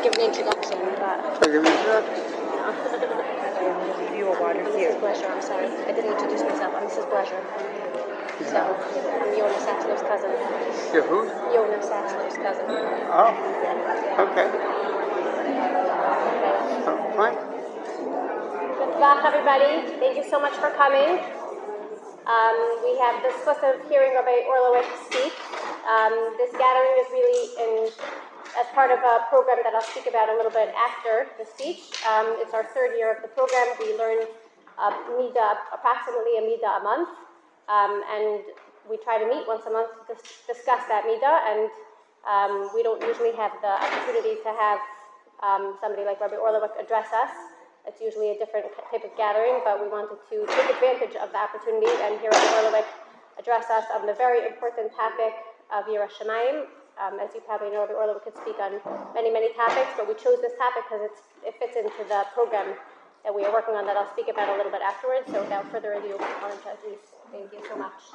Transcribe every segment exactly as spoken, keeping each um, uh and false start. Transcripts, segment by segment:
give an introduction, but... So give an introduction. No. I'm Missus Bleasure, I'm sorry. I didn't introduce myself. I'm Missus Bleasure. Yeah. So, I'm Yonah Satzler's cousin. You're who? Yonah Satzler's cousin. Oh. Okay. Okay. Oh, fine. Good luck, everybody. Thank you so much for coming. Um, we have the schus of hearing Rabbi Orlowitz speak. Um, this gathering is really in, as part of a program that I'll speak about a little bit after the speech. Um, it's our third year of the program. We learn uh, midah, approximately a midah a month, um, and we try to meet once a month to dis- discuss that midah, and um, we don't usually have the opportunity to have um, somebody like Rabbi Orlowitz address us. It's usually a different type of gathering, but we wanted to take advantage of the opportunity and hear Rabbi Orlowitz address us on the very important topic of Yiras Shamayim. Um, as you probably know, Rabbi Orlowitz could speak on many, many topics, but we chose this topic because it's, it fits into the program that we are working on that I'll speak about a little bit afterwards. So without further ado, I want to introduce. Thank you so much.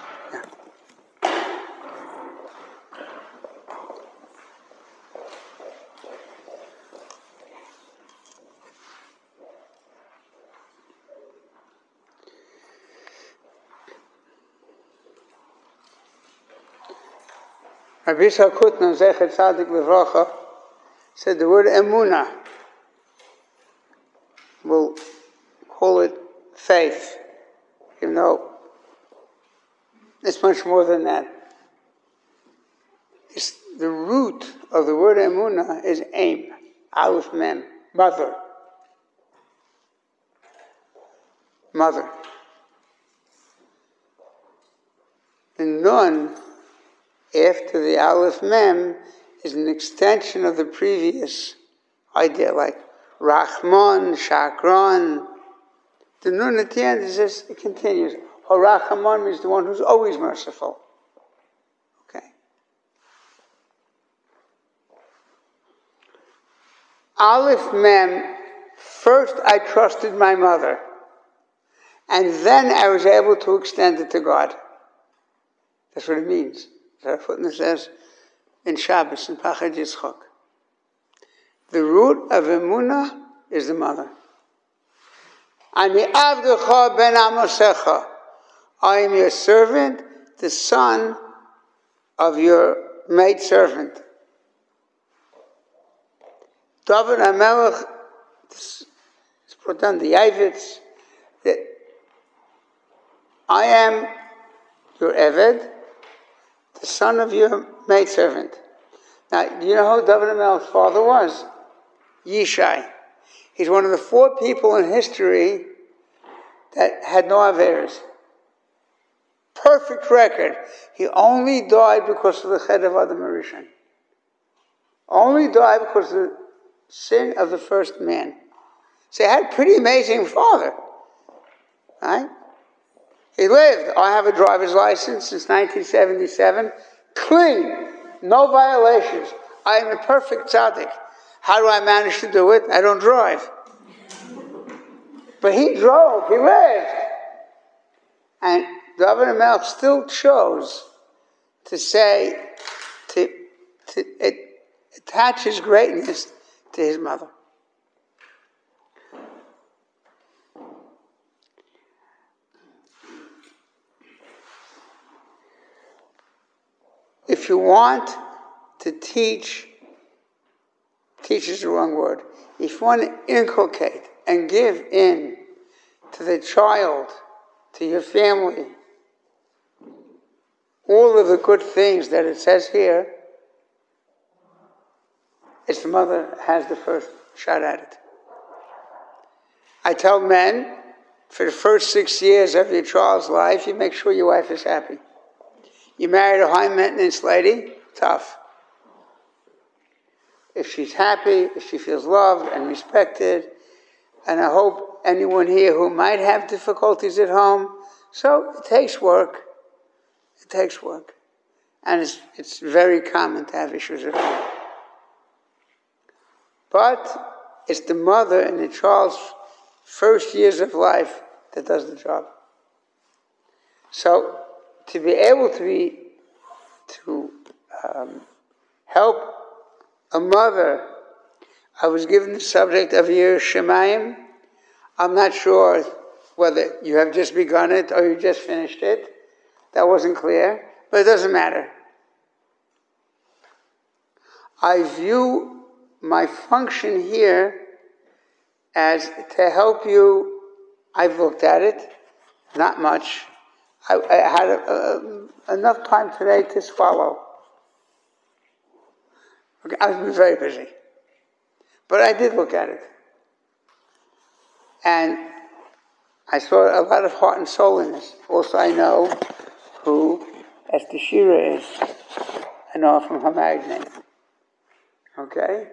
Rabbi Yisrael Kutner, Zecher Tzadik Livracha, said the word emunah. We'll call it faith, even though it's much more than that. It's the root of the word emunah is aim, aleph mem, mother. Mother. The nun, after the aleph mem, is an extension of the previous idea, like Rachman, Shakran. The nun at the end is just, it continues. Harachman means the one who's always merciful. Okay. Aleph mem, first I trusted my mother, and then I was able to extend it to God. That's what it means. That's what it says in Shabbos, in Pachad Yitzchak. The root of emunah is the mother. Ani avdecha ben amosecha. I am your servant, the son of your maidservant. David HaMelech, it's put on the Yavitz, that I am your Eved, the son of your maidservant. Now, do you know who David HaMelech's father was? Yishai. He's one of the four people in history that had no Averos. Perfect record. He only died because of the Ched of Adam HaRishon. Only died because of the sin of the first man. So he had a pretty amazing father. Right? He lived. I have a driver's license since nineteen seventy-seven. Clean. No violations. I am a perfect tzaddik. How do I manage to do it? I don't drive. But he drove. He lived. And David HaMelech still chose to say, to, to it, attach his greatness to his mother. If you want to teach, teach is the wrong word. If you want to inculcate and give in to the child, to your family, all of the good things that it says here, it's the mother has the first shot at it. I tell men, for the first six years of your child's life, you make sure your wife is happy. You married a high-maintenance lady, tough. If she's happy, if she feels loved and respected, and I hope anyone here who might have difficulties at home, so it takes work. It takes work. And it's, it's very common to have issues at home. But it's the mother in the child's first years of life that does the job. So to be able to be, to um, help a mother I was given the subject of Yireh Shamayim. I'm not sure whether you have just begun it or you just finished it. That wasn't clear, but it doesn't matter. I view my function here as to help you. I've looked at it, not much. I, I had a, a, enough time today to swallow. Okay, I've been very busy. But I did look at it. And I saw a lot of heart and soul in this. Also, I know who Esther Shira is. I know her from her married name. Okay?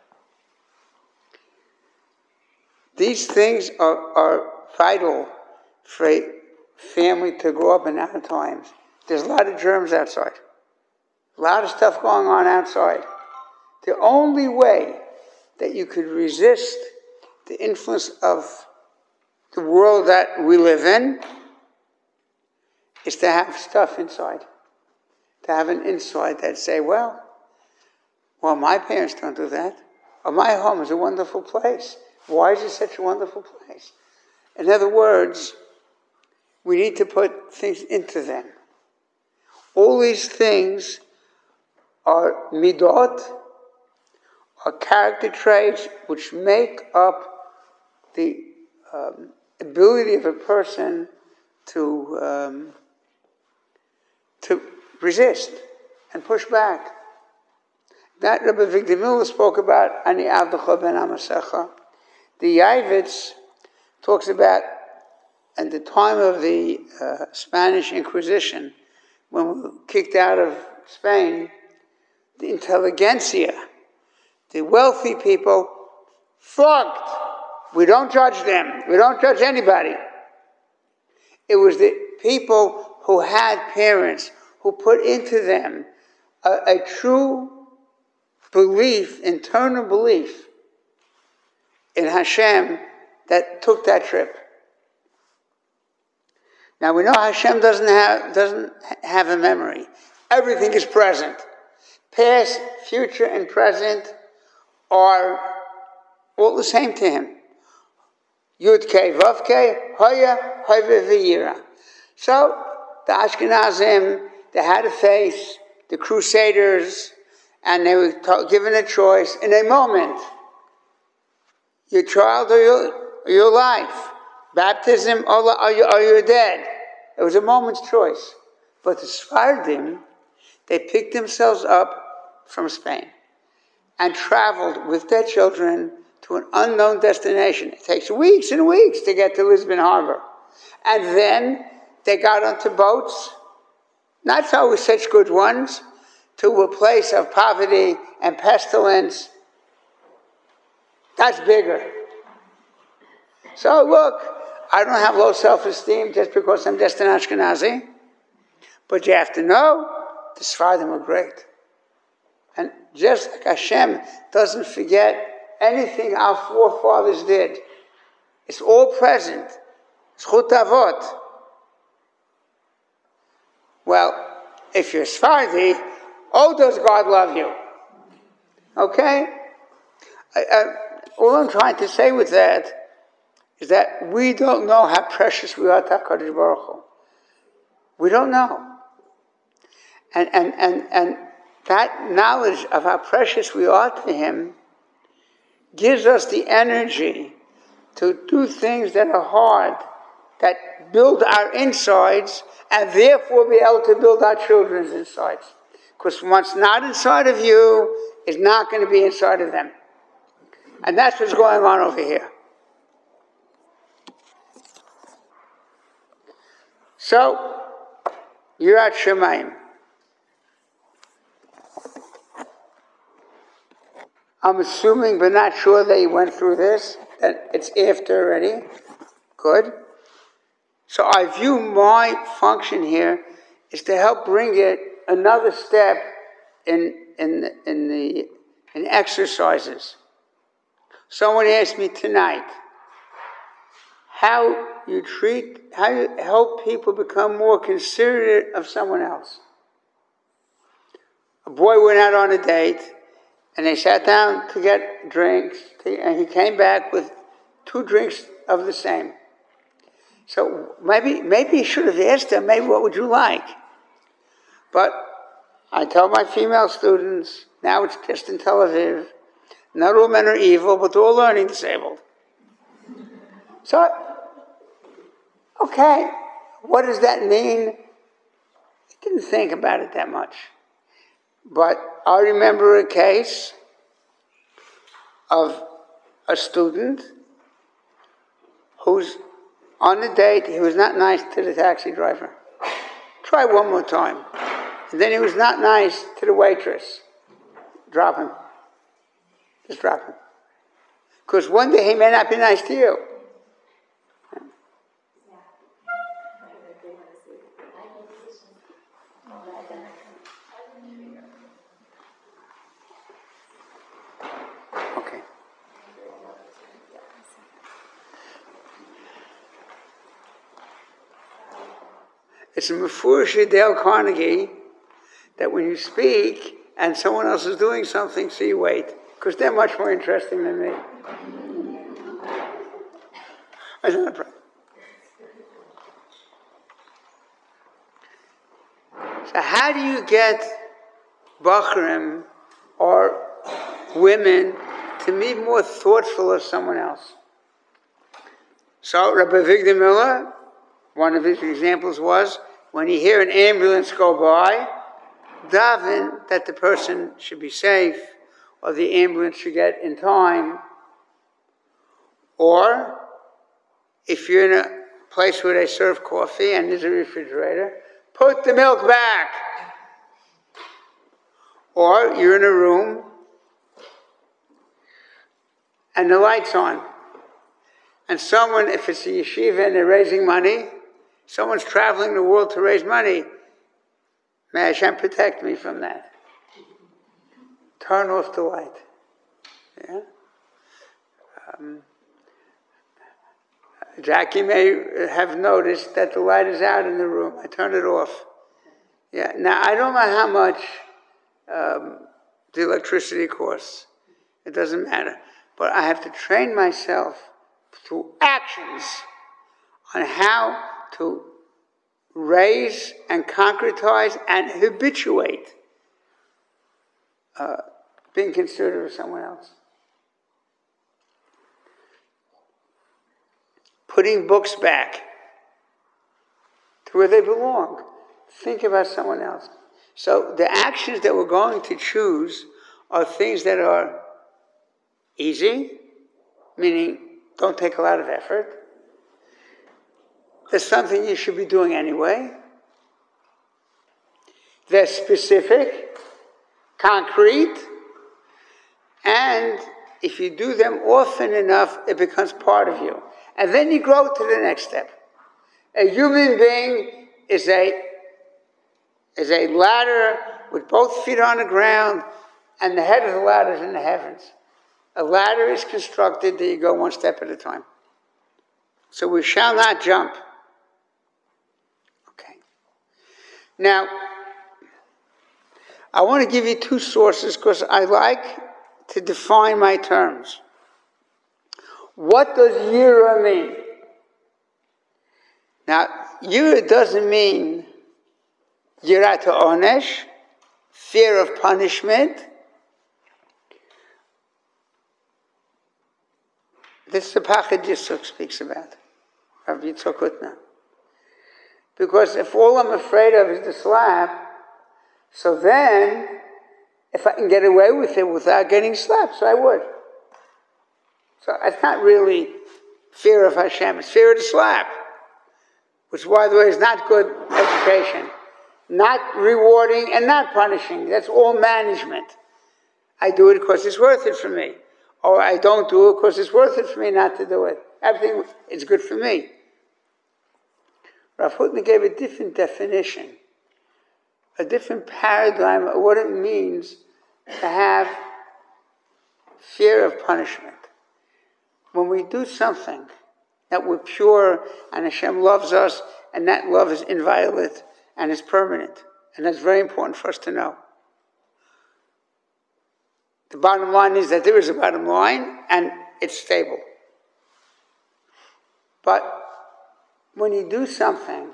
These things are, are vital for a family to grow up in our times. There's a lot of germs outside. A lot of stuff going on outside. The only way that you could resist the influence of the world that we live in is to have stuff inside. To have an inside that say, well, well, my parents don't do that. Or my home is a wonderful place. Why is it such a wonderful place? In other words, we need to put things into them. All these things are midot, are character traits which make up the um, ability of a person to um, to resist and push back. That Rabbi Victor Miller spoke about Ani Avdecha Ben Amasecha. The Yavitz talks about at the time of the uh, Spanish Inquisition, when we were kicked out of Spain, the intelligentsia, the wealthy people, flogged. We don't judge them. We don't judge anybody. It was the people who had parents who put into them a, a true belief, internal belief in Hashem that took that trip. Now we know Hashem doesn't have, doesn't have a memory. Everything is present. Past, future, and present are all the same to him. Yud Kei Vav Kei Hoya Hoya V'Yira. So the Ashkenazim, they had a face, the Crusaders, and they were t- given a choice in a moment. Your child or your, or your life. Baptism or, or, you're, or you're dead. It was a moment's choice. But the Sephardim, they picked themselves up from Spain and traveled with their children to an unknown destination. It takes weeks and weeks to get to Lisbon Harbor. And then they got onto boats, not always such good ones, to a place of poverty and pestilence. That's bigger. So look, I don't have low self-esteem just because I'm just an Ashkenazi. But you have to know, the Sephardim are great. And just like Hashem doesn't forget anything our forefathers did, it's all present. Zchut Avot. Well, if you're Sephardi, oh, does God love you? Okay? I, I, all I'm trying to say with that is that we don't know how precious we are to HaKadosh Baruch Hu. We don't know. And, and, and, and that knowledge of how precious we are to Him gives us the energy to do things that are hard, that build our insides, and therefore be able to build our children's insides. Because what's not inside of you is not going to be inside of them. And that's what's going on over here. So, Yirat Shamayim. I'm assuming, but not sure that you went through this, that it's after already. Good. So I view my function here is to help bring it another step in in in the in exercises. Someone asked me tonight how you treat, how you help people become more considerate of someone else. A boy went out on a date, And they sat down to get drinks, and he came back with two drinks of the same. So maybe maybe he should have asked them, maybe what would you like? But I tell my female students, now it's just in Tel Aviv, not all men are evil, but they're all learning disabled. So, okay, what does that mean? I didn't think about it that much. But I remember a case of a student who's on a date, he was not nice to the taxi driver. Try one more time. And then he was not nice to the waitress. Drop him. Just drop him. Because one day he may not be nice to you. Okay. It's a mefurish Dale Carnegie that when you speak and someone else is doing something, so you wait, because they're much more interesting than me. That's not a problem. So how do you get Bachrim or women to be more thoughtful of someone else? So Rabbi Victor Miller, one of his examples was, when you hear an ambulance go by, daven that the person should be safe, or the ambulance should get in time. Or, if you're in a place where they serve coffee and there's a refrigerator, put the milk back. Or you're in a room and the light's on. And someone, if it's a yeshiva and they're raising money, someone's traveling the world to raise money. May Hashem protect me from that. Turn off the light. Yeah? Um, Jackie may have noticed that the light is out in the room. I turn it off. Yeah. Now, I don't know how much um, the electricity costs. It doesn't matter. But I have to train myself through actions on how to raise and concretize and habituate uh, being considerate of someone else. Putting books back to where they belong. Think about someone else. So the actions that we're going to choose are things that are easy, meaning don't take a lot of effort. There's something you should be doing anyway. They're specific, concrete, and if you do them often enough, it becomes part of you. And then you grow to the next step. A human being is a, is a ladder with both feet on the ground, and the head of the ladder is in the heavens. A ladder is constructed that you go one step at a time. So we shall not jump. Now, I want to give you two sources because I like to define my terms. What does yira mean? Now, yira doesn't mean yirat ha'onesh, fear of punishment. This is the Pachad Yisuk speaks about, Rabbi Yitzchak Hutner. Because if all I'm afraid of is the slap, so then, if I can get away with it without getting slapped, so I would. So it's not really fear of Hashem, it's fear of the slap. Which, by the way, is not good education. Not rewarding and not punishing. That's all management. I do it because it's worth it for me. Or I don't do it because it's worth it for me not to do it. Everything is good for me. Rav Hutner gave a different definition, a different paradigm of what it means to have fear of punishment. When we do something that we're pure and Hashem loves us, and that love is inviolate and is permanent, and that's very important for us to know. The bottom line is that there is a bottom line, and it's stable. But when you do something,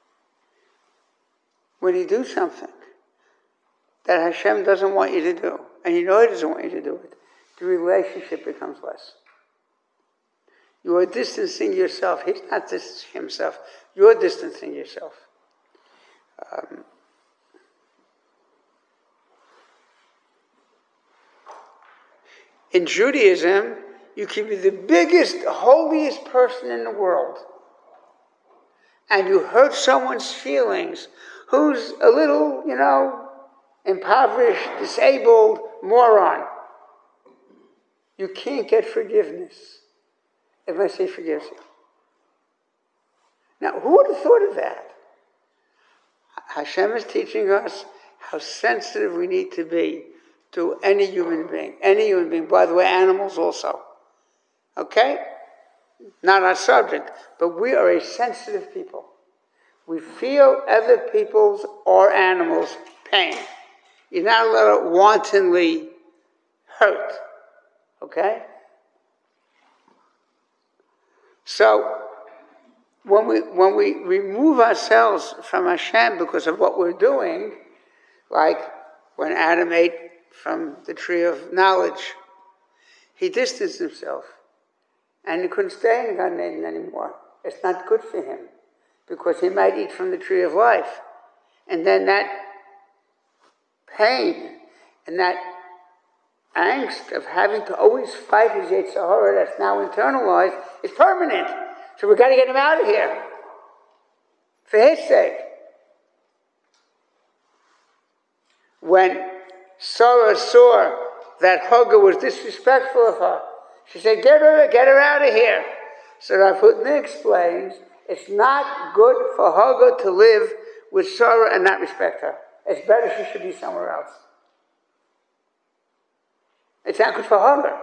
when you do something that Hashem doesn't want you to do, and you know He doesn't want you to do it, the relationship becomes less. You are distancing yourself. He's not distancing himself. You're distancing yourself. Um, in Judaism, you can be the biggest, holiest person in the world, and you hurt someone's feelings who's a little, you know, impoverished, disabled, moron. You can't get forgiveness unless He forgives you. Now, who would have thought of that? Hashem is teaching us how sensitive we need to be to any human being. Any human being. By the way, animals also. Okay? Not our subject, but we are a sensitive people. We feel other people's or animals' pain. You're not allowed to wantonly hurt. Okay? So, when we when we remove ourselves from Hashem because of what we're doing, like when Adam ate from the tree of knowledge, he distanced himself. And he couldn't stay in Gan Eden anymore. It's not good for him, because he might eat from the tree of life. And then that pain and that angst of having to always fight his Yetzer Hara that's now internalized is permanent. So we've got to get him out of here. For his sake. When Sarah saw that Hagar was disrespectful of her, she said, get her, get her out of here. So Rav Hutner explains, it's not good for Hagar to live with Sarah and not respect her. It's better she should be somewhere else. It's not good for Hagar.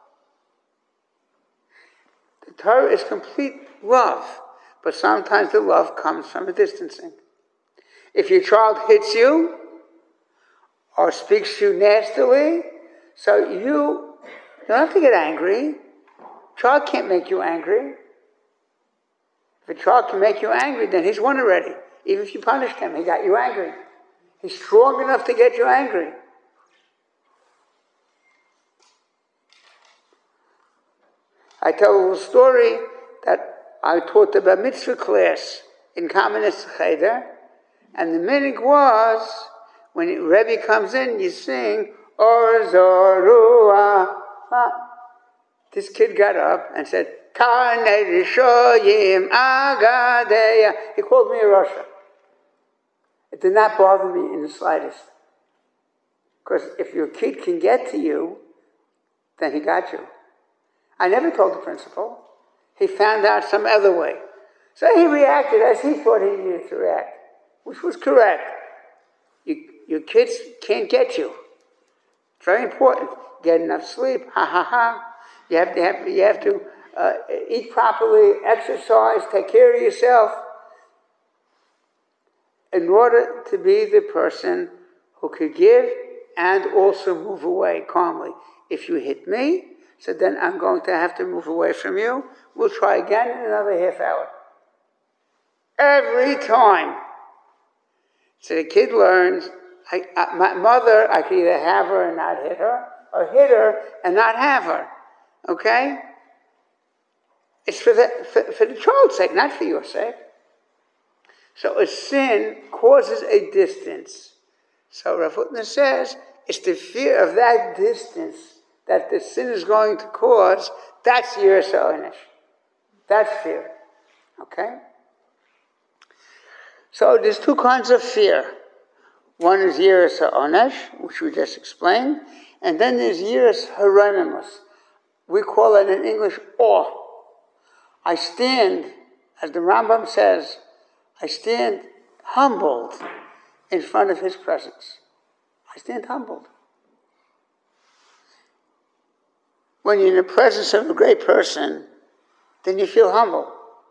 The Torah is complete love, but sometimes the love comes from a distancing. If your child hits you or speaks to you nastily, so you You don't have to get angry. A child can't make you angry. If a child can make you angry, then he's won already. Even if you punished him, he got you angry. He's strong enough to get you angry. I tell a little story that I taught the Bar Mitzvah class in Kamenetz Cheder, and the minhag was, when the Rebbe comes in, you sing, Or Zorua. This kid got up and said, Karnei Rishoyim Agadeya. He called me a Russia. It did not bother me in the slightest. Because if your kid can get to you, then he got you. I never told the principal. He found out some other way. So he reacted as he thought he needed to react, which was correct. You, your kids can't get you. It's very important. Get enough sleep. Ha ha ha. You have to have, you have to uh, eat properly, exercise, take care of yourself, in order to be the person who could give and also move away calmly. If you hit me, so then I'm going to have to move away from you. We'll try again in another half hour. Every time. So the kid learns, I, I, my mother, I could either have her and not hit her, or hit her and not have her. Okay? It's for the, for, for the child's sake, not for your sake. So a sin causes a distance. So Rav Hutner says, it's the fear of that distance that the sin is going to cause, that's Yiras HaOnesh. That's fear. Okay? So there's two kinds of fear. One is Yiras HaOnesh, which we just explained, and then there's Yiras HaRomimus. We call it in English awe. I stand, as the Rambam says, I stand humbled in front of His presence. I stand humbled. When you're in the presence of a great person, then you feel humble.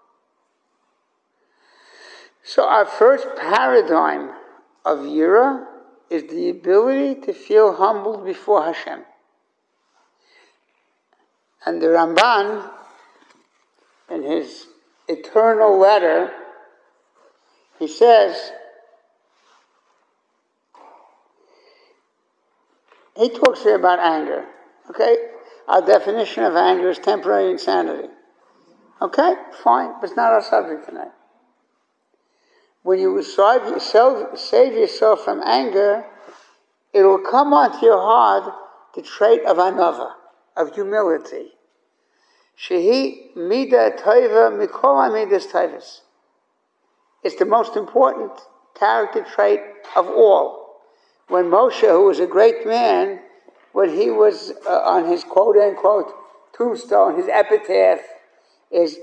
So our first paradigm of Yira is the ability to feel humbled before Hashem. And the Ramban, in his eternal letter, he says, he talks here about anger, okay? Our definition of anger is temporary insanity. Okay, fine, but it's not our subject tonight. When you save yourself, save yourself from anger, it will come onto your heart the trait of anava, of humility. Shehi mida tova mikol midas tovas. It's the most important character trait of all. When Moshe, who was a great man, when he was uh, on his quote-unquote tombstone, his epitaph is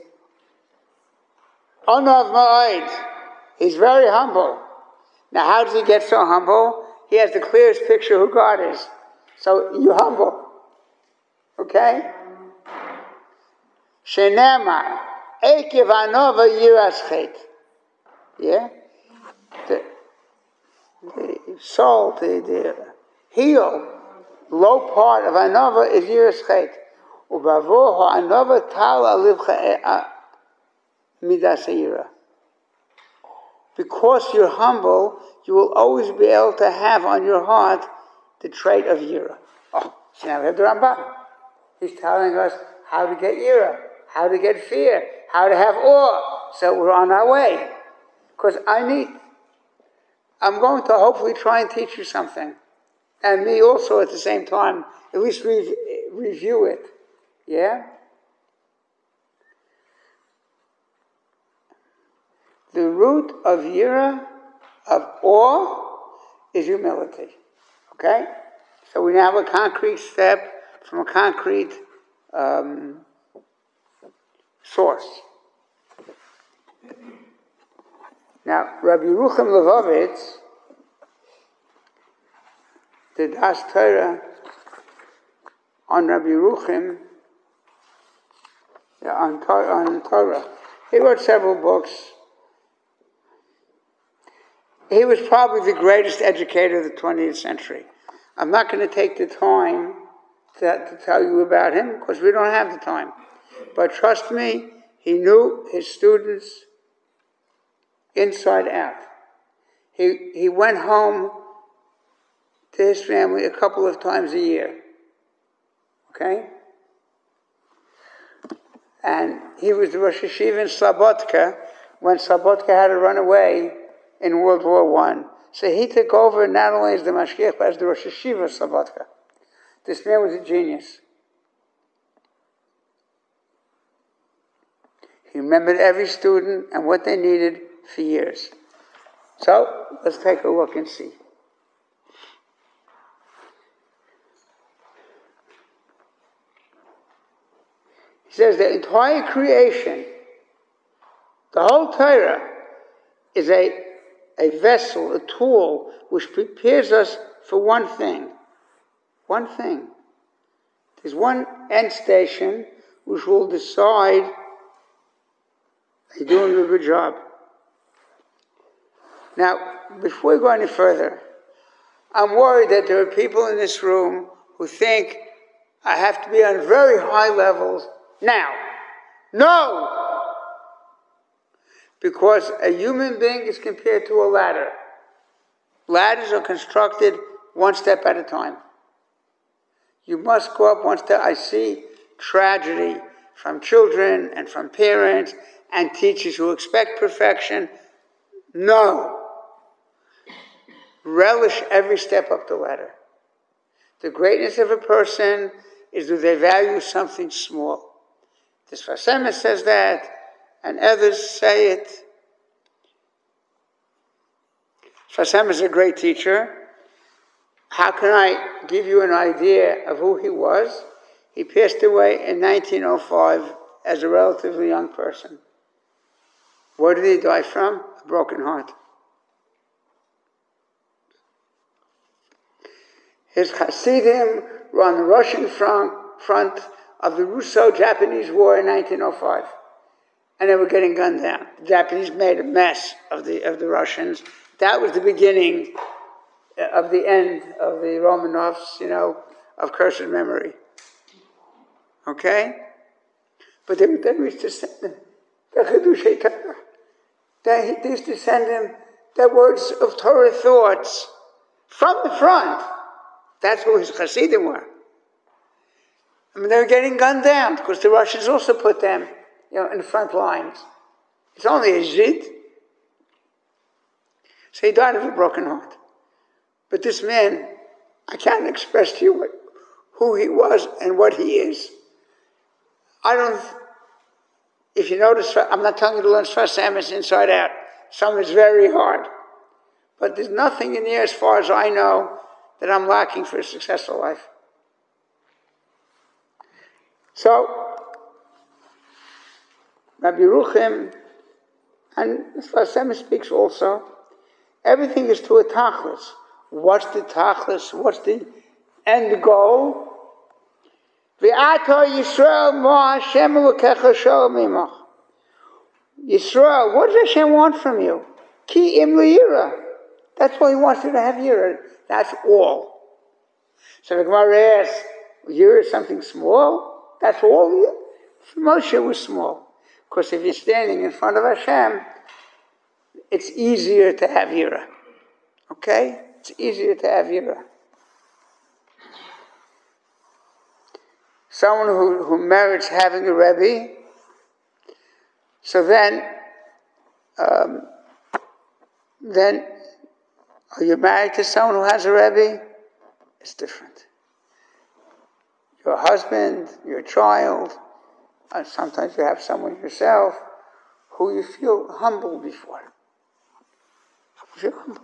Onav Ma'od. He's very humble. Now, how does he get so humble? He has the clearest picture of who God is. So, you humble. Okay? Shenema, Ekev Anova Yiraschet. Yeah? The, the soul, the, the heel, low part of Anova is Yiraschet. Ubavoho Anova Tal Alivcha Midas Yira. Because you're humble, you will always be able to have on your heart the trait of Yira. Oh, so now we have the Rambam. He's telling us how to get Yira, how to get fear, how to have awe. So we're on our way. Because I need, I'm going to hopefully try and teach you something. And me also at the same time, at least re- review it. Yeah? The root of Yira, of awe, is humility. Okay? So we now have a concrete step from a concrete um, source. Now, Rabbi Yerucham Levovitz, the Das Torah on Rabbi Yerucham, on, on Torah, he wrote several books. He was probably the greatest educator of the twentieth century. I'm not going to take the time to, to tell you about him because we don't have the time. But trust me, he knew his students inside out. He, he went home to his family a couple of times a year. Okay? And he was the Rosh Hashiva in Slabotka when Slabotka had to run away in World War One. So he took over not only as the Mashgiach, but as the Rosh Hashiva of Slabotka. This man was a genius. He remembered every student and what they needed for years. So, let's take a look and see. He says the entire creation, the whole Torah, is a a vessel, a tool, which prepares us for one thing. One thing. There's one end station which will decide they're doing a good job. Now, before we go any further, I'm worried that there are people in this room who think I have to be on very high levels now. No! Because a human being is compared to a ladder. Ladders are constructed one step at a time. You must go up one step. I see tragedy from children and from parents and teachers who expect perfection. No. Relish every step up the ladder. The greatness of a person is that they value something small. The Sfas Emes says that, and others say it. Sfas Emes is a great teacher. How can I give you an idea of who he was? He passed away in nineteen oh five as a relatively young person. Where did he die from? A broken heart. His Hasidim were on the Russian front, front of the Russo-Japanese War in nineteen oh five. And they were getting gunned down. The Japanese made a mess of the of the Russians. That was the beginning of the end of the Romanovs, you know, of cursed memory. Okay? But they would then used to send them the Chidushei Torah. They used to send them the words of Torah thoughts from the front. That's who his Hasidim were. I mean, they were getting gunned down because the Russians also put them, you know, in the front lines. It's only a Zid. So he died of a broken heart. But this man, I can't express to you what, who he was and what he is. I don't, if you notice, I'm not telling you to learn Sfas Emes inside out. Some is very hard. But there's nothing in here, as far as I know, that I'm lacking for a successful life. So, Rabbi Yeruchim, and Sfas Emes speaks also, everything is to a tachlis. What's the tachlis? What's the end goal? V'ato Yisrael mo Hashem elokecha sholem imach. Yisrael, what does Hashem want from you? Ki im liyira. That's all he wants you to have yira. That's all. So the Gemara asks, yira is something small? That's all? Moshe was small. Because if you're standing in front of Hashem, it's easier to have yira. Okay? It's easier to have yira. Someone who, who merits having a Rebbe, so then, um, then, are you married to someone who has a Rebbe? It's different. Your husband, your child, and sometimes you have someone yourself who you feel humble before. You feel humble.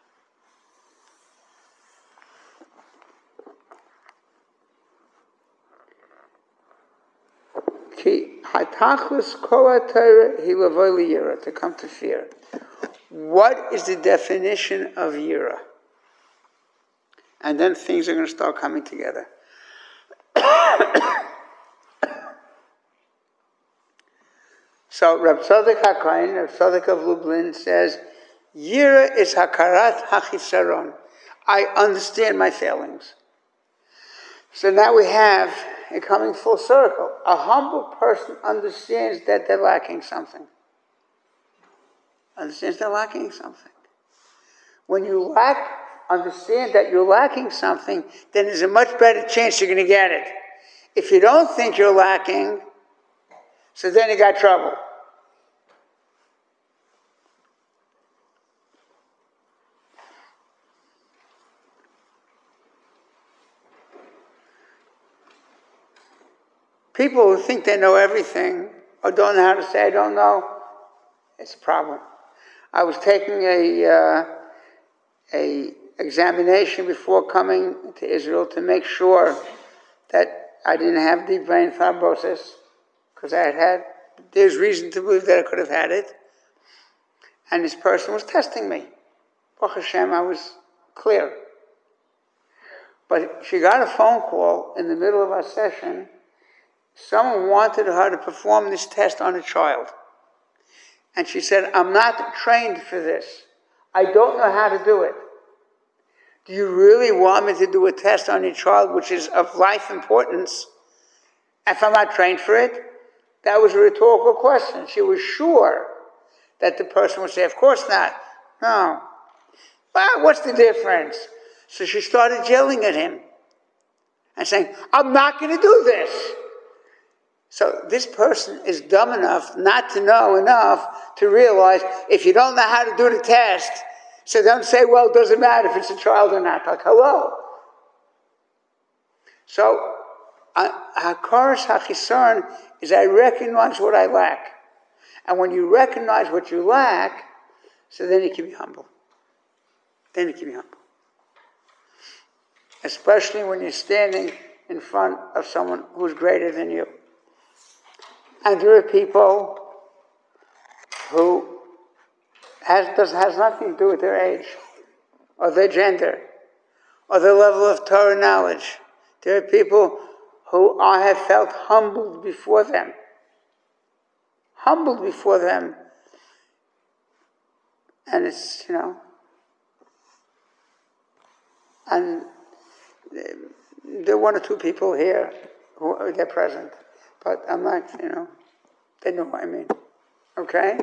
To come to fear. What is the definition of yira? And then things are going to start coming together. So Reb Tzadok HaKohen, Reb Tzadok of Lublin, says, yira is hakarat hachisaron. I understand my failings. So now we have a coming full circle. A humble person understands that they're lacking something. Understands they're lacking something. When you lack, understand that you're lacking something, then there's a much better chance you're going to get it. If you don't think you're lacking, so then you got trouble. People who think they know everything or don't know how to say, I don't know, it's a problem. I was taking a, uh, a examination before coming to Israel to make sure that I didn't have deep vein thrombosis, because I had had, there's reason to believe that I could have had it. And this person was testing me. Baruch Hashem, I was clear. But she got a phone call in the middle of our session. Someone wanted her to perform this test on a child. And she said, I'm not trained for this. I don't know how to do it. Do you really want me to do a test on your child, which is of life importance, if I'm not trained for it? That was a rhetorical question. She was sure that the person would say, of course not. No. Well, what's the difference? So she started yelling at him and saying, I'm not going to do this. So this person is dumb enough not to know enough to realize if you don't know how to do the test, so don't say, well, it doesn't matter if it's a child or not. Like, hello. So, hakaras hachisaron is I recognize what I lack. And when you recognize what you lack, so then you can be humble. Then you can be humble. Especially when you're standing in front of someone who's greater than you. And there are people who has, does, has nothing to do with their age, or their gender, or their level of Torah knowledge. There are people who I have felt humbled before them. Humbled before them. And it's, you know, and there are one or two people here who, they're present. But I'm not, you know, they know what I mean. Okay?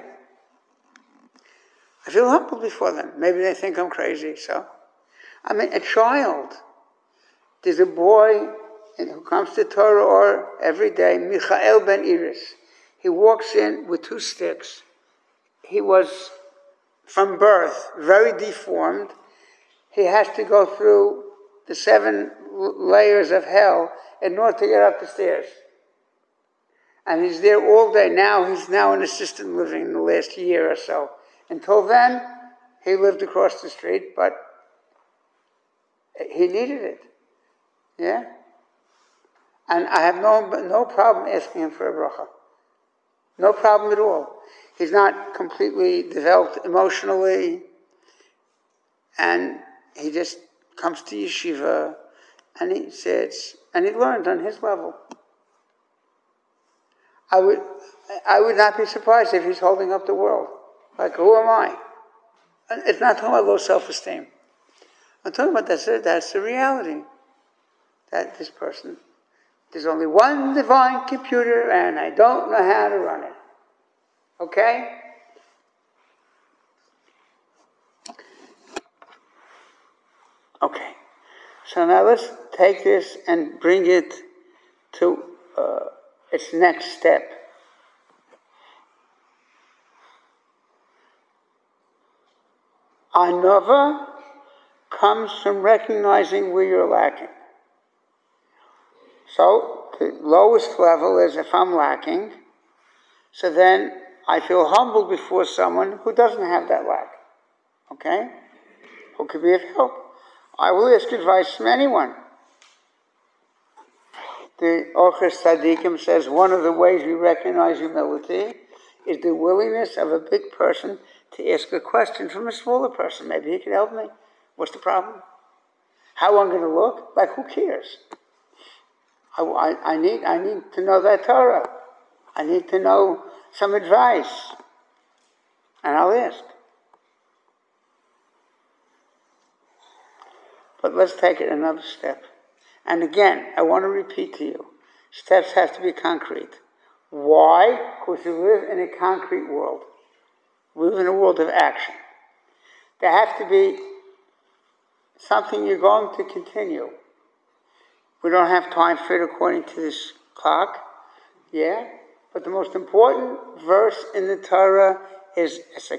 I feel humble before them. Maybe they think I'm crazy, so. I mean, a child. There's a boy who comes to Torah or every day, Michael ben Iris. He walks in with two sticks. He was, from birth, very deformed. He has to go through the seven layers of hell in order to get up the stairs. And he's there all day. Now he's now in assisted living in the last year or so. Until then, he lived across the street, but he needed it. Yeah? And I have no, no problem asking him for a bracha. No problem at all. He's not completely developed emotionally, and he just comes to yeshiva, and he sits, and he learns on his level. I would, I would not be surprised if he's holding up the world. Like, who am I? It's not talking about low self-esteem. I'm talking about that's the, that's the reality. That this person, there's only one divine computer, and I don't know how to run it. Okay? Okay. So now let's take this and bring it to uh, its next step. Anova comes from recognizing where you're lacking. So the lowest level is if I'm lacking, so then I feel humbled before someone who doesn't have that lack. Okay? Who could be of help. I will ask advice from anyone. The Orchos Tzadikim says one of the ways we recognize humility is the willingness of a big person to ask a question from a smaller person. Maybe he can help me. What's the problem? How I'm going to look? Like, who cares? I, I, I need I need to know that Torah. I need to know some advice. And I'll ask. But let's take it another step. And again, I want to repeat to you, steps have to be concrete. Why? Because we live in a concrete world. We live in a world of action. There has to be something you're going to continue. We don't have time for it according to this clock. Yeah? But the most important verse in the Torah is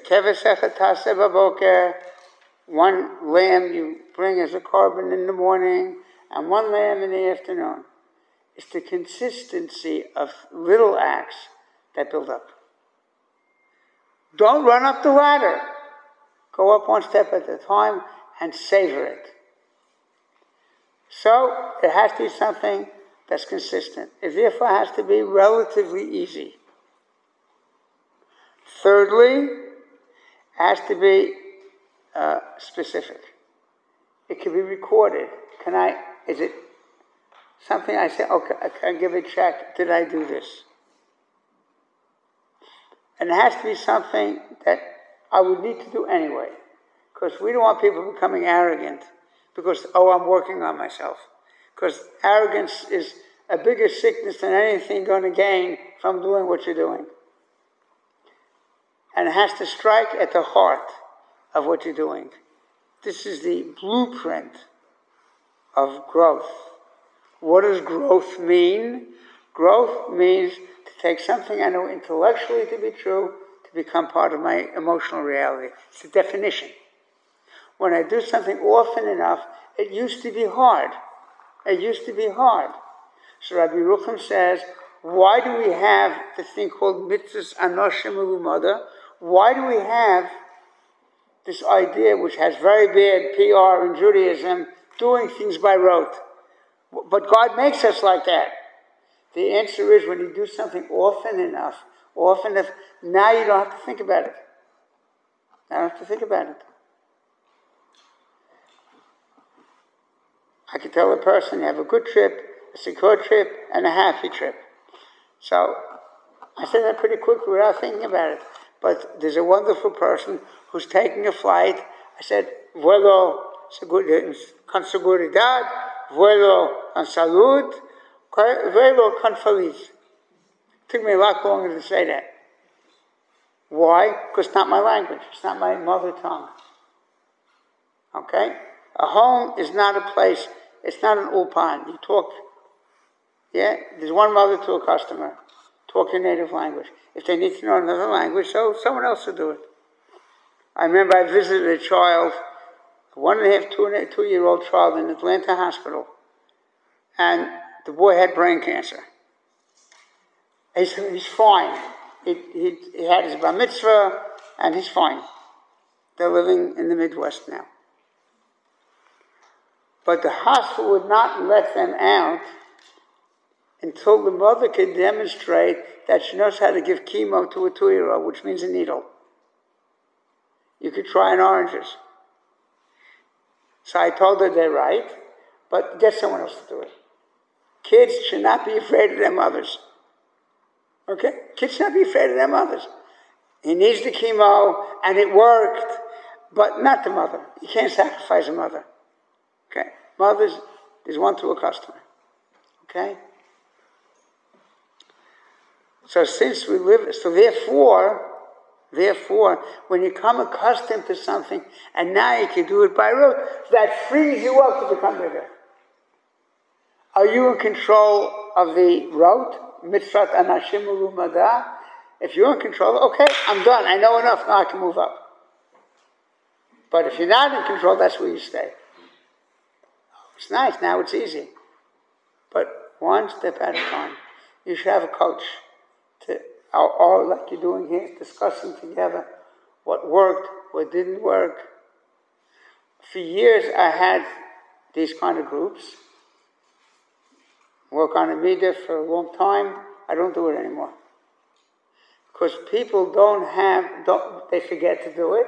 one lamb you bring as a carbon in the morning and one lamb in the afternoon. It's the consistency of little acts that build up. Don't run up the ladder. Go up one step at a time and savor it. So it has to be something that's consistent. It therefore has to be relatively easy. Thirdly, it has to be uh, specific. It can be recorded. Can I, is it something I say, okay, I can give a check, did I do this? And it has to be something that I would need to do anyway. Because we don't want people becoming arrogant. Because, oh, I'm working on myself. Because arrogance is a bigger sickness than anything you're going to gain from doing what you're doing. And it has to strike at the heart of what you're doing. This is the blueprint of growth. What does growth mean? Growth means to take something I know intellectually to be true to become part of my emotional reality. It's the definition. When I do something often enough, it used to be hard. It used to be hard. So Rabbi Rucham says, why do we have the thing called mitzvahs anoshim ulumada? Why do we have this idea, which has very bad P R in Judaism, doing things by rote? But God makes us like that. The answer is when you do something often enough, often enough, now you don't have to think about it. I don't have to think about it. I could tell a person, you have a good trip, a secure trip, and a happy trip. So I said that pretty quickly without thinking about it. But there's a wonderful person who's taking a flight. I said, vuelo con seguridad, vuelo con salud, Okay? Very well confalis. Took me a lot longer to say that. Why? Because it's not my language. It's not my mother tongue. Okay? A home is not a place, it's not an ulpan. You talk, yeah? There's one mother to a customer. Talk your native language. If they need to know another language, so someone else will do it. I remember I visited a child, a one and a half, two and a two year old child in Atlanta hospital. And the boy had brain cancer. He's, he's fine. He, he, he had his bar mitzvah, and he's fine. They're living in the Midwest now. But the hospital would not let them out until the mother could demonstrate that she knows how to give chemo to a two-year-old, which means a needle. You could try on oranges. So I told her they're right, but get someone else to do it. Kids should not be afraid of their mothers. Okay? Kids should not be afraid of their mothers. He needs the chemo, and it worked, but not the mother. You can't sacrifice a mother. Okay? Mothers, there's one to a customer. Okay? So since we live, so therefore, therefore, when you come accustomed to something, and now you can do it by rote, that frees you up to become bigger. Are you in control of the rote? Mitzvot anashim ulumada. If you're in control, okay, I'm done. I know enough, now I can move up. But if you're not in control, that's where you stay. It's nice, now it's easy. But one step at a time. You should have a coach. To, all like you're doing here, discussing together what worked, what didn't work. For years I had these kind of groups. Work on a media for a long time. I don't do it anymore. Because people don't have, don't, they forget to do it.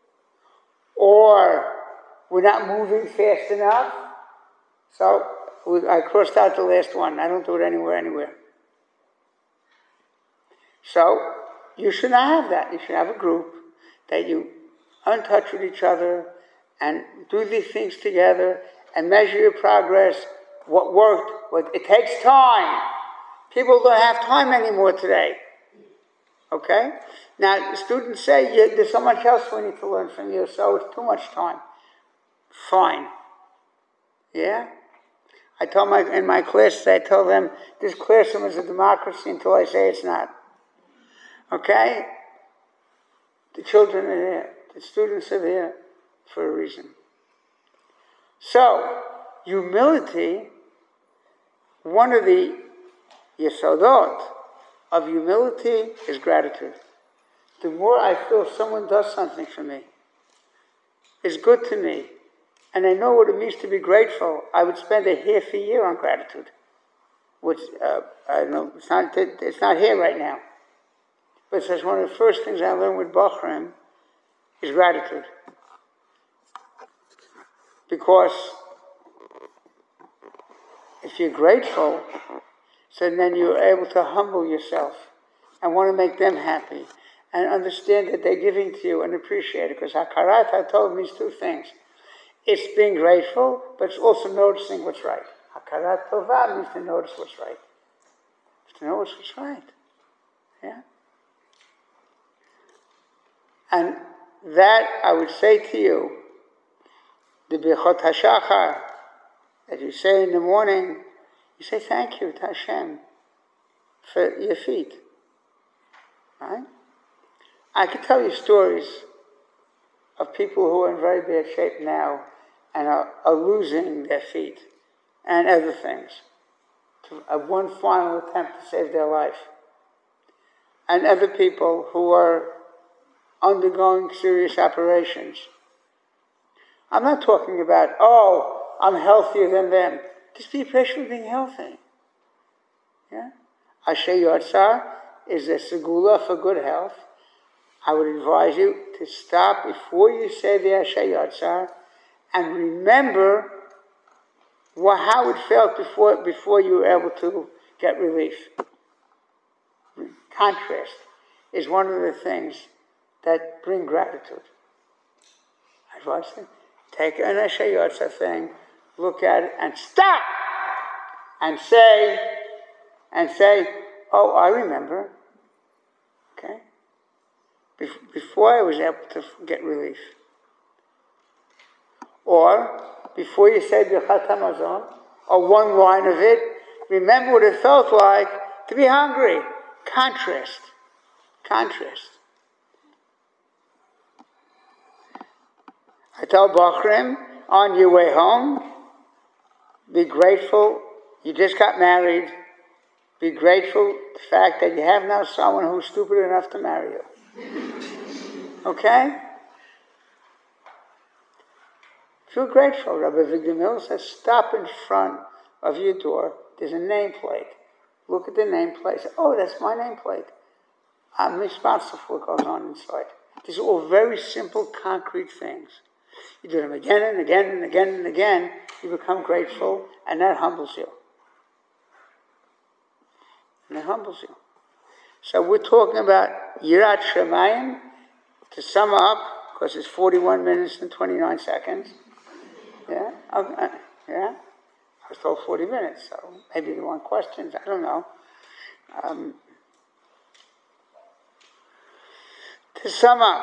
Or we're not moving fast enough. So I crossed out the last one. I don't do it anywhere, anywhere. So you should not have that. You should have a group that you are in touch with each other and do these things together and measure your progress, what worked, what it takes time. People don't have time anymore today. Okay? Now, the students say, yeah, there's so much else we need to learn from you, so it's too much time. Fine. Yeah? I told my, in my classes, I tell them, this classroom is a democracy until I say it's not. Okay? The children are there. The students are there for a reason. So, humility, one of the yesodot of humility is gratitude. The more I feel someone does something for me, is good to me, and I know what it means to be grateful, I would spend a half a year on gratitude. Which, uh, I don't know, it's not, it's not here right now. But it's one of the first things I learned with Bachrim is gratitude. Because if you're grateful, so then you're able to humble yourself and want to make them happy and understand that they're giving to you and appreciate it. Because Hakarat, I told them these two things. It's being grateful, but it's also noticing what's right. Hakarat Tovah means to notice what's right. To notice what's right. Yeah? And that, I would say to you, the Birchot HaShachar, that you say in the morning, you say thank you to Hashem for your feet. Right? I could tell you stories of people who are in very bad shape now and are, are losing their feet and other things. To have one final attempt to save their life. And other people who are undergoing serious operations. I'm not talking about, oh, I'm healthier than them. Just be patient with being healthy. Yeah? Asher Yotzar is a segula for good health. I would advise you to stop before you say the Asher Yotzar and remember what, how it felt before, before you were able to get relief. Contrast is one of the things that bring gratitude. I advise you, take an Asher Yotzar thing, look at it, and stop! and say, and say, oh, I remember. Okay? Bef- before I was able to get relief. Or, before you say Birchat Hamazon, or one line of it, remember what it felt like to be hungry. Contrast. Contrast. I tell Bachrim, on your way home, be grateful. You just got married. Be grateful for the fact that you have now someone who's stupid enough to marry you. Okay? Feel grateful. Rabbi Avigdor Miller says, stop in front of your door. There's a nameplate. Look at the nameplate. Say, oh, that's my nameplate. I'm responsible for what goes on inside. These are all very simple, concrete things. You do them again and again and again and again. You become grateful, and that humbles you. And it humbles you. So we're talking about Yirat Shamayim. To sum up, because it's forty-one minutes and twenty-nine seconds. Yeah? Okay. Yeah? I was told forty minutes, so maybe you want questions. I don't know. Um, to sum up,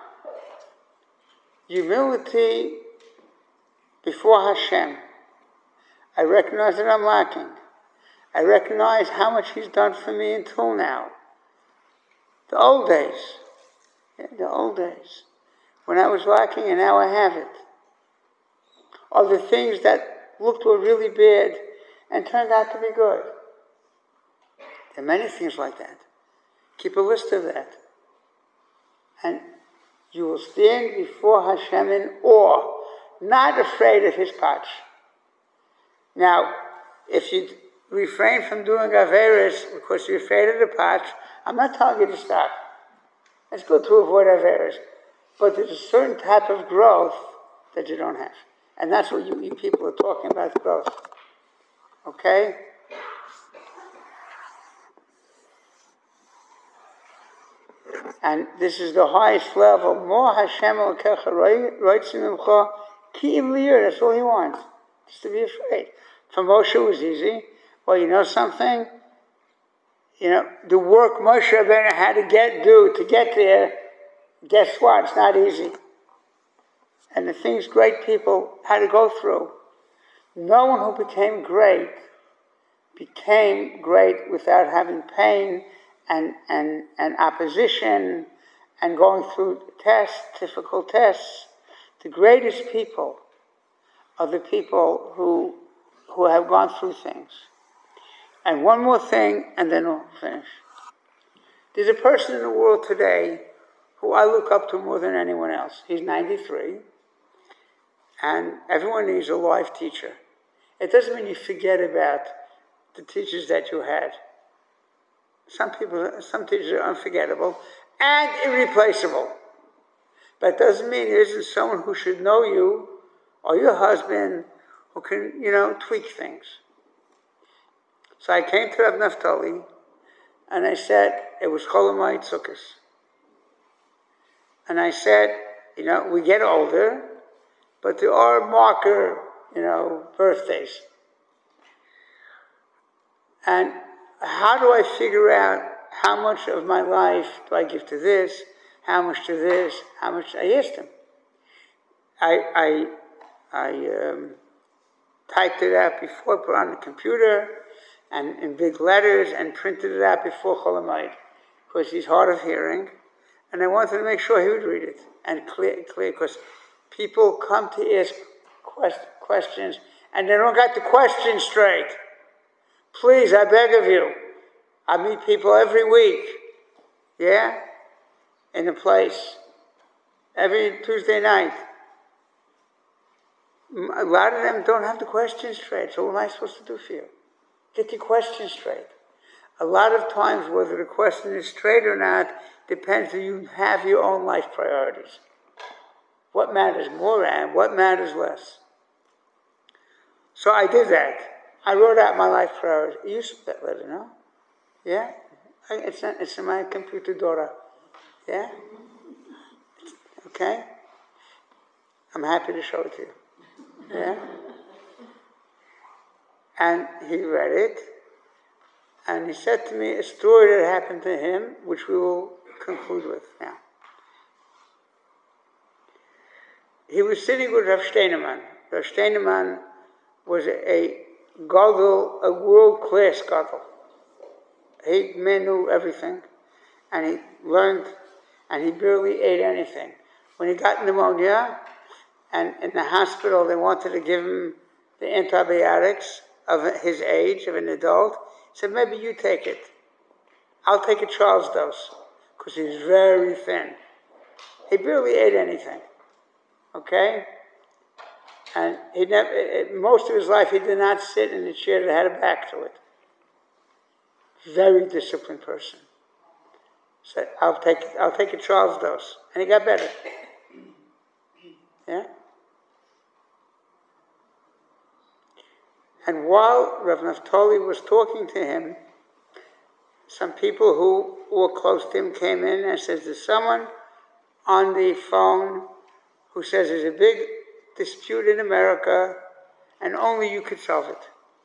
humility before Hashem. I recognize that I'm lacking. I recognize how much He's done for me until now. The old days. Yeah, the old days. When I was lacking and now I have it. Are the things that looked were really bad and turned out to be good. There are many things like that. Keep a list of that. And you will stand before Hashem in awe, not afraid of His patch. Now, if you refrain from doing Averis because you're afraid of the patch, I'm not telling you to stop. It's good to avoid Averis. But there's a certain type of growth that you don't have. And that's what you, you people are talking about, growth. Okay? And this is the highest level. More Hashem Elokecha roitzim mimcha ki im liyir. That's all He wants. Just to be afraid. For Moshe it was easy. Well, you know something? You know, the work Moshe Rabbeinu had to get do to get there, guess what? It's not easy. And the things great people had to go through. No one who became great became great without having pain and, and, and opposition and going through tests, difficult tests. The greatest people are the people who, who have gone through things. And one more thing, and then I'll finish. There's a person in the world today who I look up to more than anyone else. He's ninety-three, and everyone needs a life teacher. It doesn't mean you forget about the teachers that you had. Some people, some teachers are unforgettable and irreplaceable. But it doesn't mean there isn't someone who should know you or your husband who can, you know, tweak things. So I came to Rav Naftali, and I said, it was Chol Hamoed Sukkos. And I said, you know, we get older, but there are marker, you know, birthdays. And how do I figure out how much of my life do I give to this, how much to this, how much? I asked him. I, I, I um, typed it out before, put it on the computer, and in big letters, and printed it out before Chol Hamoed, because he's hard of hearing, and I wanted to make sure he would read it, and clear, clear, because people come to ask quest, questions, and they don't got the question straight. Please, I beg of you, I meet people every week, yeah, in a place, every Tuesday night. A lot of them don't have the question straight, so what am I supposed to do for you? Get your question straight. A lot of times, whether the question is straight or not, depends if you have your own life priorities. What matters more and what matters less. So I did that. I wrote out my life priorities. You saw that letter, no? Yeah? It's in, it's in my computer, Dora. Yeah? Okay? I'm happy to show it to you. Yeah? And he read it, and he said to me a story that happened to him, which we will conclude with now. He was sitting with Rav Steinemann. Rav Steinemann was a gadol, a world-class gadol. He man knew everything, and he learned, and he barely ate anything. When he got pneumonia, and in the hospital they wanted to give him the antibiotics of his age, of an adult, he said, maybe you take it. I'll take a Charles dose, because he was very thin. He barely ate anything. Okay? And he never, most of his life he did not sit in a chair that had a back to it. Very disciplined person. Said, I'll take I'll take a Charles dose. And he got better. Yeah? And while Rav Naftali was talking to him, some people who were close to him came in and said, there's someone on the phone who says there's a big dispute in America and only you could solve it.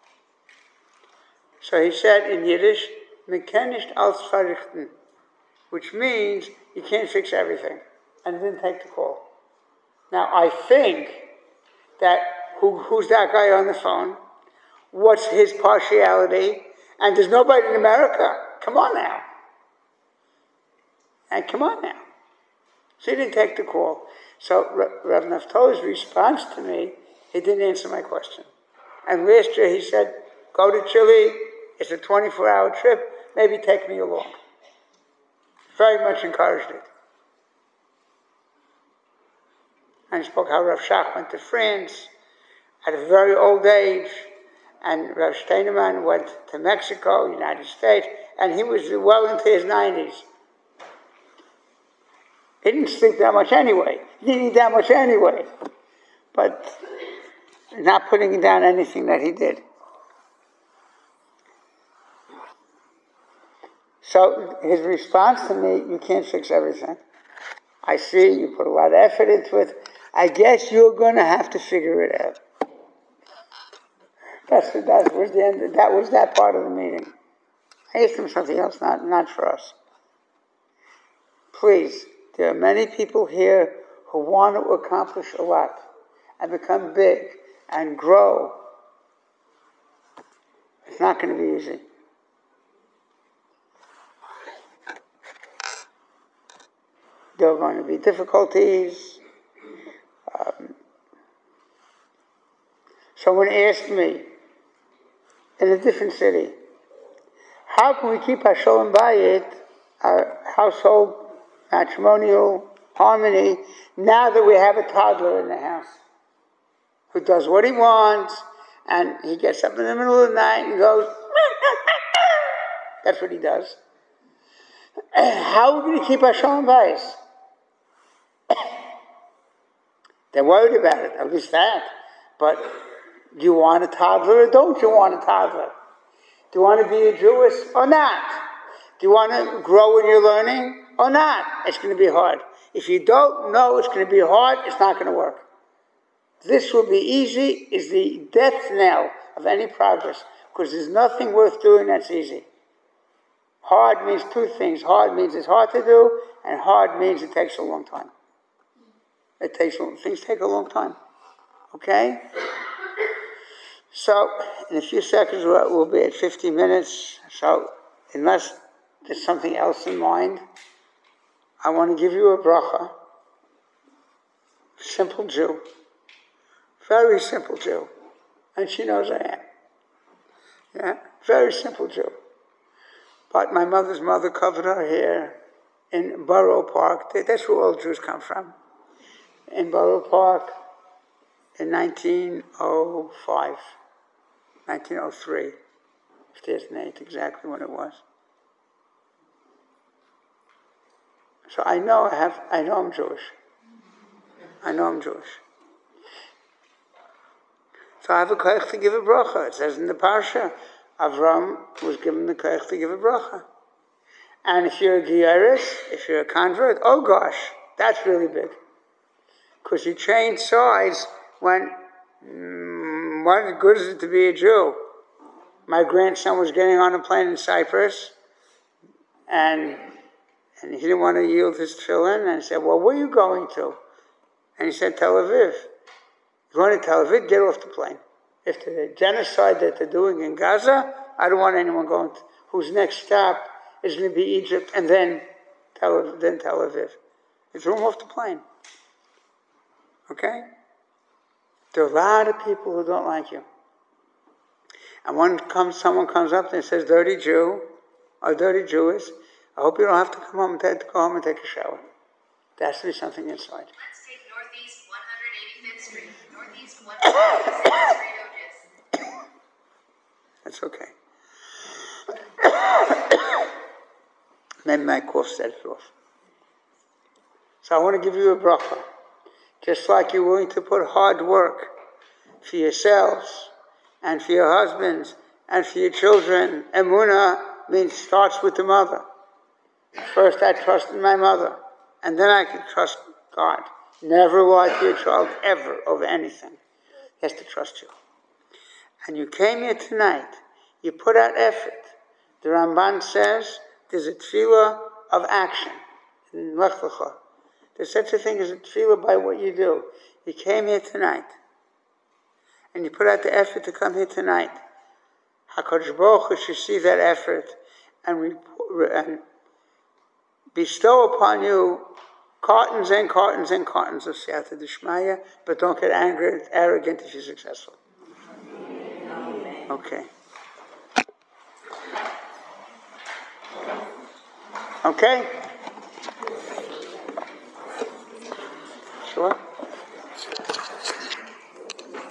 So he said in Yiddish, "Man kann nicht alles verrichten," which means you can't fix everything. And didn't take the call. Now I think that who, who's that guy on the phone? What's his partiality? And there's nobody in America. Come on now. And come on now. So he didn't take the call. So Rav Naftali's response to me, he didn't answer my question. And last year he said, go to Chile, it's a twenty-four hour trip, maybe take me along. Very much encouraged it. And he spoke how Rav Shach went to France at a very old age, and Rav Steinemann went to Mexico, United States, and he was well into his nineties. He didn't sleep that much anyway. He didn't eat that much anyway. But not putting down anything that he did. So his response to me, you can't fix everything. I see you put a lot of effort into it. I guess you're going to have to figure it out. That's, that was the end. That was that part of the meeting. I asked him something else, not, not for us. Please, there are many people here who want to accomplish a lot and become big and grow. It's not going to be easy. There are going to be difficulties. Um, someone asked me in a different city, how can we keep our shalom bayit, our household matrimonial harmony, now that we have a toddler in the house who does what he wants, and he gets up in the middle of the night and goes, that's what he does. How are we going to keep our shalom bayis? They're worried about it, at least that. But do you want a toddler or don't you want a toddler? Do you want to be a Jewess or not? Do you want to grow in your learning or not? It's going to be hard. If you don't know it's going to be hard, it's not going to work. This will be easy is the death knell of any progress, because there's nothing worth doing that's easy. Hard means two things. Hard means it's hard to do, and hard means it takes a long time. It takes things take a long time. Okay? So, in a few seconds, we'll be at fifty minutes. So, unless there's something else in mind, I want to give you a bracha. Simple Jew. Very simple Jew. And she knows I am. Yeah? Very simple Jew. But my mother's mother covered her hair in Borough Park. That's where all Jews come from. In Borough Park in nineteen oh five, nineteen oh three, if there's an eight, exactly when it was. So I know I have, I know I'm Jewish. I know I'm Jewish. So I have a koich to give a bracha. It says in the parsha, Avram was given the koich to give a bracha. And if you're a Gieris, if you're a convert, oh gosh, that's really big. Because you change sides when, mm, what good is it to be a Jew? my grandson was getting on a plane in Cyprus, and and he didn't want to yield his tefillin, and I said, well, where are you going to? And he said, Tel Aviv. You're going to Tel Aviv, get off the plane. If the genocide that they're doing in Gaza, I don't want anyone going to, whose next stop is going to be Egypt and then Tel Aviv. Then Tel Aviv. They threw him off the plane. Okay? There are a lot of people who don't like you. And when comes, someone comes up and says, dirty Jew, or dirty Jewish, I hope you don't have to come home and take, go home and take a shower. There has to be something inside. Let's take Northeast one hundred eighty-fifth Street. Northeast one hundred eighty-sixth Street, Otis. That's okay. Maybe my cough set it off. So I want to give you a bracha. Just like you're willing to put hard work for yourselves and for your husbands and for your children. Emunah means starts with the mother. First I trusted my mother, and then I can trust God. Never lie to your child ever over anything. He has to trust you. And you came here tonight. You put out effort. The Ramban says there's a tefillah of action in Lech Lecha. There's such a thing as a tefillah by what you do. You came here tonight, and you put out the effort to come here tonight. HaKadosh Baruch Hu should see that effort and, re- and bestow upon you cartons and cartons and cartons of Siyata D'Shmaya, but don't get angry, arrogant if you're successful. Okay. Okay?